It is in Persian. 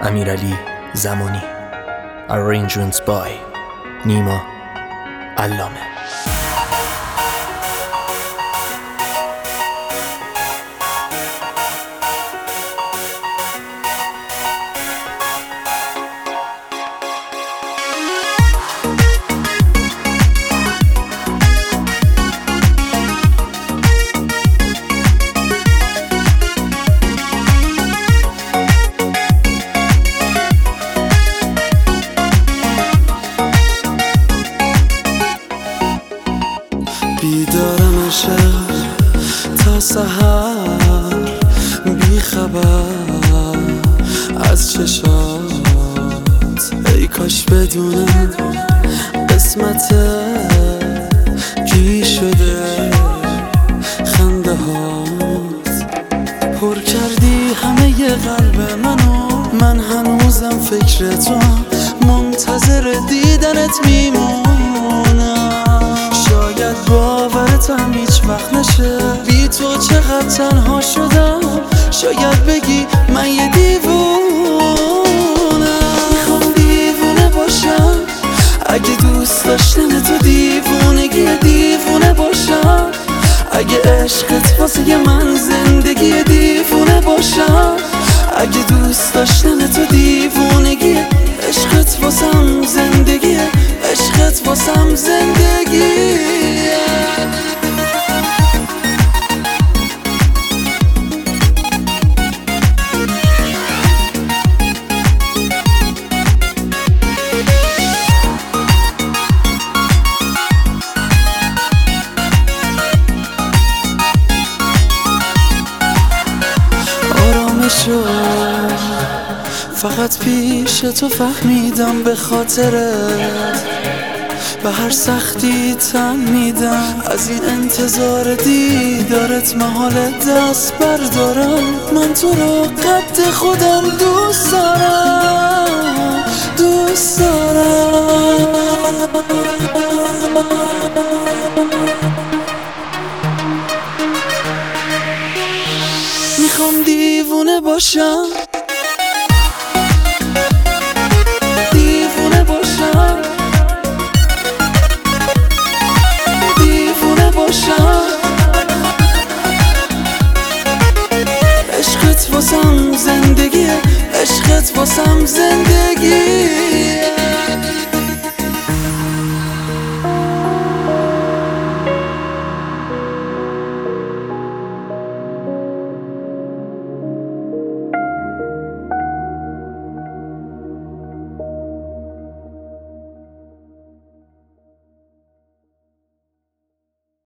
امیرعلی زمانی. Arrangements by نیما علامه. بیدارم شب تا سحر، بی خبر از چشات. ای کاش بدونم قسمت کی شده خنده هات. پر کردی همه ی قلب منو، من هنوزم فکر تو، منتظر دیدنت میمونم. شاید باورتم هیچ وقت نشه، بی تو چقدر تنها شدم. شاید بگی من یه دیوونم، میخوام دیوونه باشم. اگه دوست داشتن تو دیوونگی دیوونه باشم، اگه عشقت واسه من زندگی دیوونه باشم، اگه دوست داشتن تو دیوونگی عشقت واسم زندگی، عشقت واسم زندگی. آرامشو فقط پیش تو فهمیدم، به خاطرت به هر سختی تن میدم. از این انتظار دیدارت محال دست بردارم. من تو رو قد خودم دوست دارم، دوست دارم. میخوام دیوونه باشم، دیوونه باشم، دیوونه باشم. عشقت واسم زندگی، عشقت واسم زندگی.